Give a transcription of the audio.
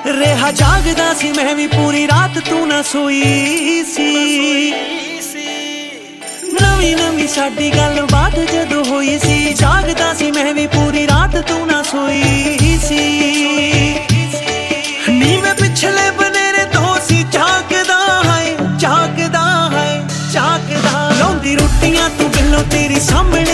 ਰਿਹਾ ਜਾਗਦਾ ਸੀ ਮੈਂ ਵੀ ਪੂਰੀ ਰਾਤ ਤੂੰ ਨਾ ਸੋਈ ਸੀ। ਨਵੀਂ ਨਵੀਂ ਸਾਡੀ ਗੱਲਬਾਤ ਜਦੋਂ ਹੋਈ ਸੀ, ਜਾਗਦਾ ਸੀ ਮੈਂ ਵੀ ਪੂਰੀ ਰਾਤ ਤੂੰ ਨਾ ਸੋਈ ਸੀ। ਨੀ ਮੈਂ ਪਿਛਲੇ ਬਨੇਰੇ ਤੋਂ ਸੀ ਝਾਕਦਾ ਹੈ, ਝਾਕਦਾ ਹੈ, ਝਾਕਦਾ। ਲਾਉਂਦੀ ਰੋਟੀਆਂ ਤੂੰ ਬਿੱਲੋ ਤੇਰੀ ਸਾਹਮਣੇ